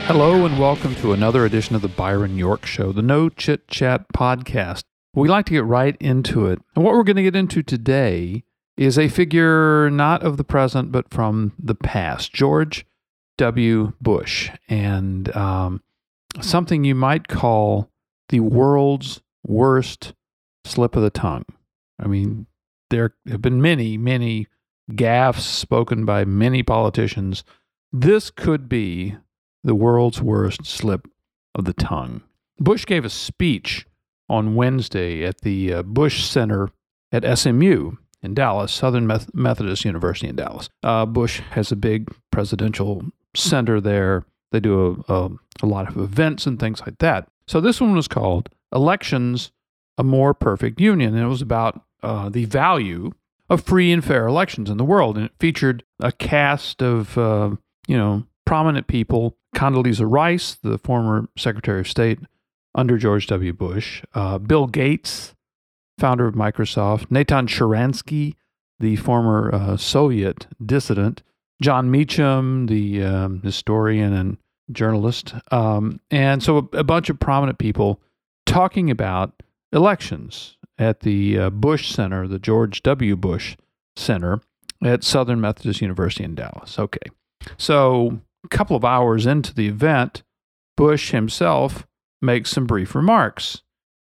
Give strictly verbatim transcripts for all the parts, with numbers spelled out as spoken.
Hello and welcome to another edition of the Byron York Show, the No Chit Chat podcast. We like to get right into it. And what we're going to get into today is a figure not of the present, but from the past, George W. Bush, and um, something you might call the world's worst slip of the tongue. I mean, there have been many, many gaffes spoken by many politicians. This could be the world's worst slip of the tongue. Bush gave a speech on Wednesday at the uh, Bush Center at S M U in Dallas, Southern Meth- Methodist University in Dallas. Uh, Bush has a big presidential center there. They do a, a, a lot of events and things like that. So this one was called Elections, a More Perfect Union, and it was about uh, the value of free and fair elections in the world. And it featured a cast of, uh, you know, prominent people: Condoleezza Rice, the former Secretary of State under George W. Bush, uh, Bill Gates, founder of Microsoft, Natan Sharansky, the former uh, Soviet dissident, John Meacham, the um, historian and journalist, um, and so a, a bunch of prominent people talking about elections at the uh, Bush Center, the George W. Bush Center at Southern Methodist University in Dallas. Okay, so a couple of hours into the event, Bush himself makes some brief remarks,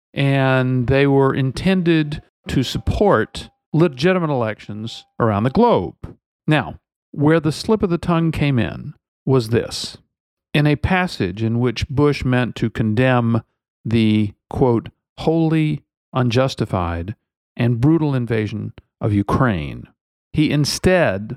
and they were intended to support legitimate elections around the globe. Now, where the slip of the tongue came in was this. In a passage in which Bush meant to condemn the, quote, wholly unjustified and brutal invasion of Ukraine, he instead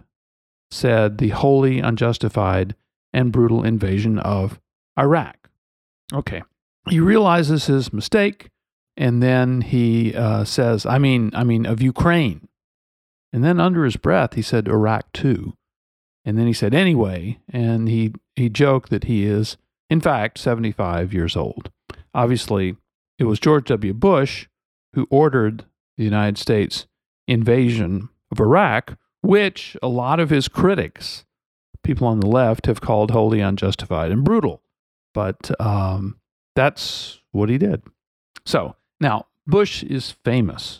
said the wholly unjustified and brutal invasion of Iraq. Okay. He realizes his mistake, and then he uh, says, I mean, I mean, of Ukraine. And then under his breath, he said Iraq too. And then he said, anyway, and he, he joked that he is, in fact, seventy-five years old. Obviously, it was George W. Bush who ordered the United States invasion of Iraq, which a lot of his critics, people on the left, have called wholly unjustified and brutal. But um, that's what he did. So now, Bush is famous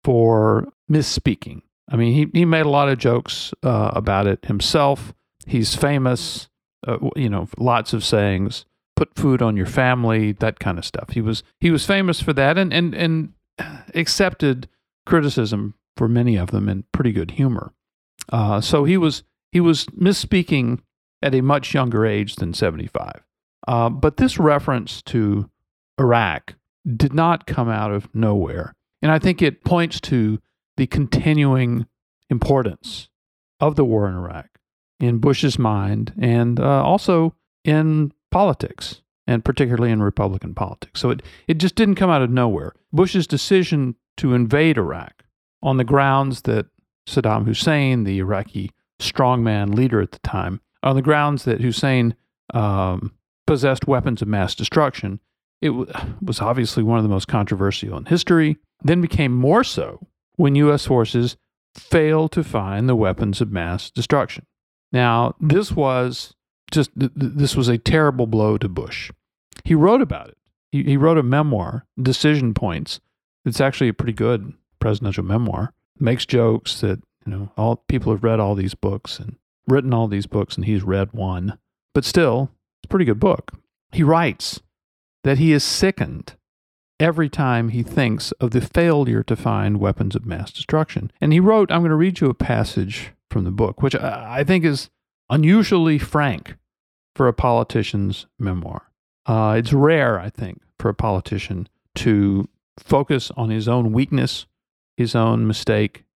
for misspeaking. I mean, he, he made a lot of jokes uh, about it himself. He's famous, uh, you know, lots of sayings, put food on your family, that kind of stuff. He was he was famous for that, and and, and accepted criticism for many of them in pretty good humor. Uh, so he was he was misspeaking at a much younger age than seventy-five. Uh, but this reference to Iraq did not come out of nowhere. And I think it points to the continuing importance of the war in Iraq in Bush's mind, and uh, also in politics, and particularly in Republican politics. So it, it just didn't come out of nowhere. Bush's decision to invade Iraq on the grounds that Saddam Hussein, the Iraqi strongman leader at the time, on the grounds that Hussein um, possessed weapons of mass destruction, it w- was obviously one of the most controversial in history, then became more so when U S forces failed to find the weapons of mass destruction. Now, this was just, th- th- this was a terrible blow to Bush. He wrote about it. He, he wrote a memoir, Decision Points. It's actually a pretty good presidential memoir. Makes jokes that, you know, all people have read all these books and written all these books, and he's read one. But still, it's a pretty good book. He writes that he is sickened every time he thinks of the failure to find weapons of mass destruction. And he wrote, I'm going to read you a passage from the book, which I think is unusually frank for a politician's memoir. Uh, it's rare, I think, for a politician to focus on his own weakness, his own mistake,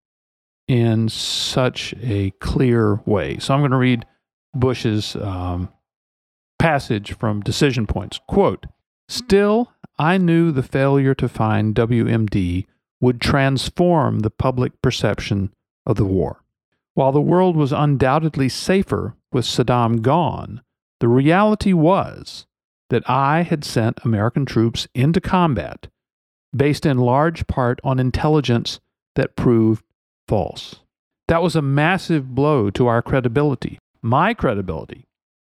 in such a clear way. So I'm going to read Bush's um, passage from Decision Points. Quote, "Still, I knew the failure to find W M D would transform the public perception of the war. While the world was undoubtedly safer with Saddam gone, the reality was that I had sent American troops into combat based in large part on intelligence that proved false. That was a massive blow to our credibility, my credibility,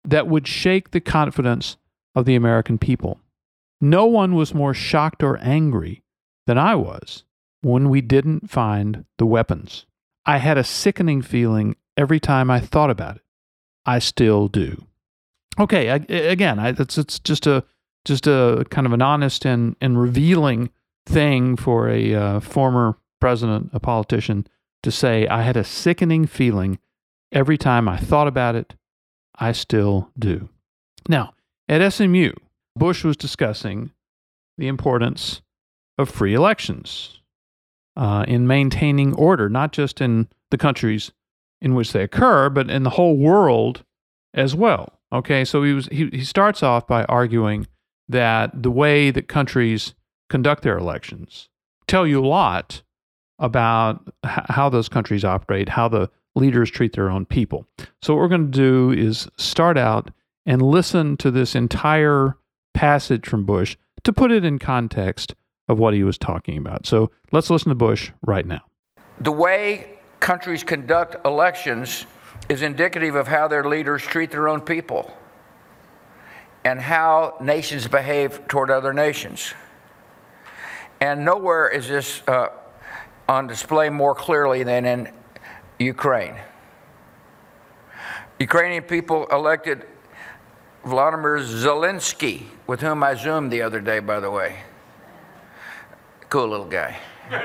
that would shake the confidence of the American people. No one was more shocked or angry than I was when we didn't find the weapons. I had a sickening feeling every time I thought about it. I still do. Okay, I, again, I, it's it's just a just a kind of an honest and, and revealing thing for a uh, former president, a politician, to say, I had a sickening feeling every time I thought about it. I still do. Now, at S M U, Bush was discussing the importance of free elections uh, in maintaining order, not just in the countries in which they occur, but in the whole world as well. Okay, so he was he, he starts off by arguing that the way that countries conduct their elections tell you a lot about h- how those countries operate, how the leaders treat their own people. So what we're going to do is start out and listen to this entire passage from Bush to put it in context of what he was talking about. So let's listen to Bush right now. The way countries conduct elections is indicative of how their leaders treat their own people and how nations behave toward other nations. And nowhere is this uh, on display more clearly than in Ukraine. Ukrainian people elected Vladimir Zelensky, with whom I Zoomed the other day, by the way. Cool little guy.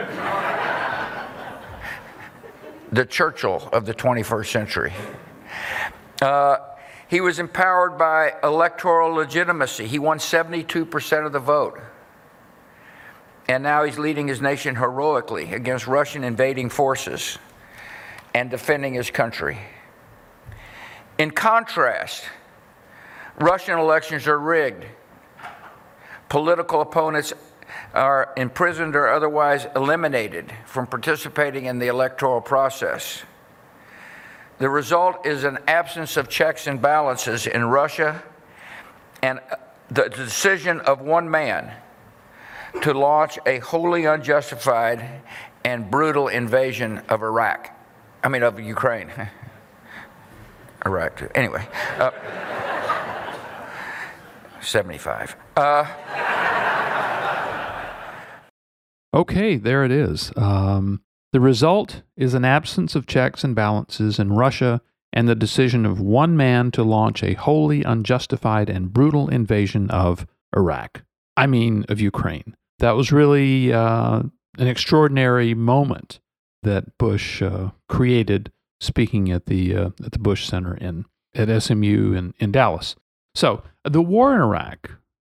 The Churchill of the twenty-first century. Uh, he was empowered by electoral legitimacy. He won seventy-two percent of the vote. And now he's leading his nation heroically against Russian invading forces and defending his country. In contrast, Russian elections are rigged. Political opponents are imprisoned or otherwise eliminated from participating in the electoral process. The result is an absence of checks and balances in Russia and the decision of one man to launch a wholly unjustified and brutal invasion of Iraq. I mean, of Ukraine. Iraq, too. Anyway. Uh, seventy-five. Uh, Okay, there it is. Um, the result is an absence of checks and balances in Russia and the decision of one man to launch a wholly unjustified and brutal invasion of Iraq. I mean, of Ukraine. That was really uh, an extraordinary moment that Bush uh, created, speaking at the uh, at the Bush Center in at S M U in, in Dallas. So the war in Iraq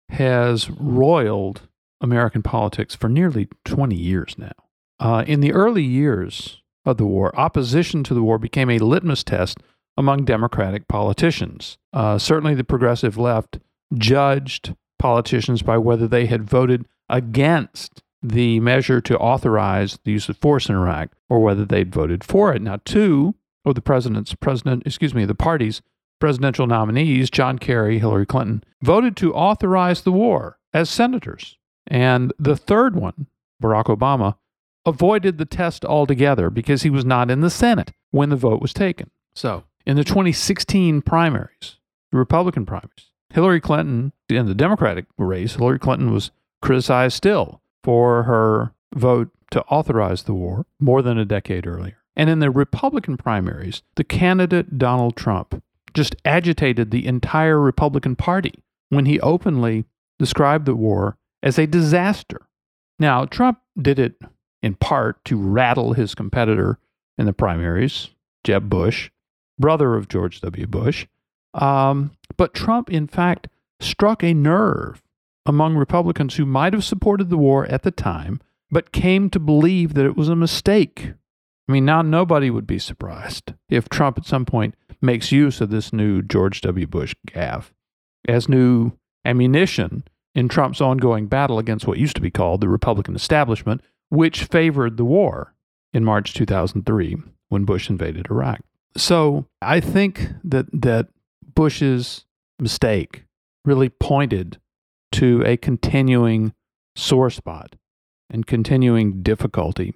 has roiled American politics for nearly twenty years now. Uh, in the early years of the war, opposition to the war became a litmus test among Democratic politicians. Uh, certainly the progressive left judged politicians by whether they had voted against the measure to authorize the use of force in Iraq or whether they'd voted for it. Now, two of the president's president, excuse me, the party's presidential nominees, John Kerry, Hillary Clinton, voted to authorize the war as senators. And the third one, Barack Obama, avoided the test altogether because he was not in the Senate when the vote was taken. So, in the twenty sixteen primaries, the Republican primaries, Hillary Clinton, in the Democratic race, Hillary Clinton was criticized still for her vote to authorize the war more than a decade earlier. And in the Republican primaries, the candidate Donald Trump just agitated the entire Republican Party when he openly described the war as a disaster. Now, Trump did it in part to rattle his competitor in the primaries, Jeb Bush, brother of George W. Bush. Um, but Trump, in fact, struck a nerve among Republicans who might have supported the war at the time, but came to believe that it was a mistake. I mean, now nobody would be surprised if Trump at some point makes use of this new George W. Bush gaffe as new ammunition in Trump's ongoing battle against what used to be called the Republican establishment, which favored the war in March two thousand three when Bush invaded Iraq. So I think that that Bush's mistake really pointed to a continuing sore spot and continuing difficulty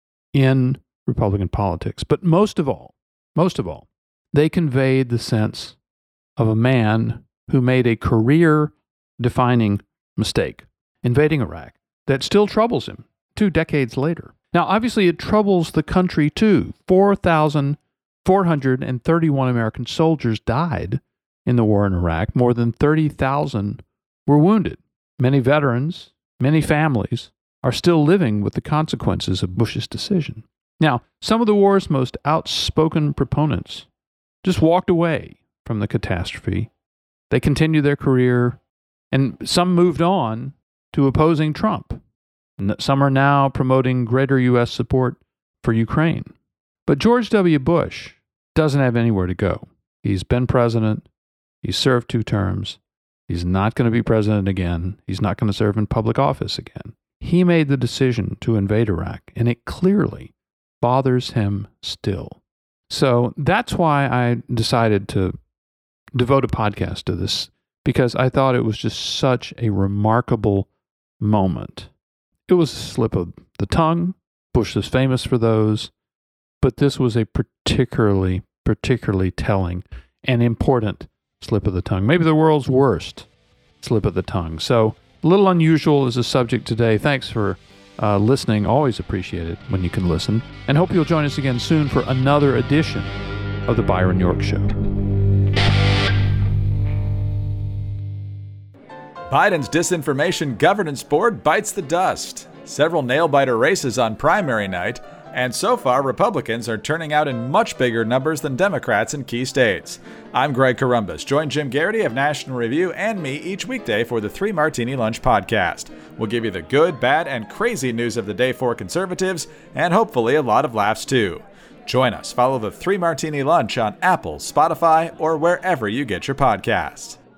in Republican politics. But most of all, most of all, they conveyed the sense of a man who made a career-defining mistake, invading Iraq, that still troubles him two decades later. Now, obviously, it troubles the country too. four thousand four hundred thirty-one American soldiers died in the war in Iraq. More than thirty thousand were wounded. Many veterans, many families are still living with the consequences of Bush's decision. Now, some of the war's most outspoken proponents just walked away from the catastrophe. They continued their career, and some moved on to opposing Trump. Some are now promoting greater U S support for Ukraine. But George W. Bush doesn't have anywhere to go. He's been president. He's served two terms. He's not going to be president again. He's not going to serve in public office again. He made the decision to invade Iraq, and it clearly bothers him still. So that's why I decided to devote a podcast to this, because I thought it was just such a remarkable moment. It was a slip of the tongue. Bush is famous for those, but this was a particularly, particularly telling and important slip of the tongue. Maybe the world's worst slip of the tongue. So a little unusual as a subject today. Thanks for uh, listening. Always appreciate it when you can listen. And hope you'll join us again soon for another edition of The Byron York Show. Biden's Disinformation Governance Board bites the dust. Several nail-biter races on primary night, and so far Republicans are turning out in much bigger numbers than Democrats in key states. I'm Greg Corombos. Join Jim Garrity of National Review and me each weekday for the Three Martini Lunch podcast. We'll give you the good, bad, and crazy news of the day for conservatives, and hopefully a lot of laughs too. Join us. Follow the Three Martini Lunch on Apple, Spotify, or wherever you get your podcasts.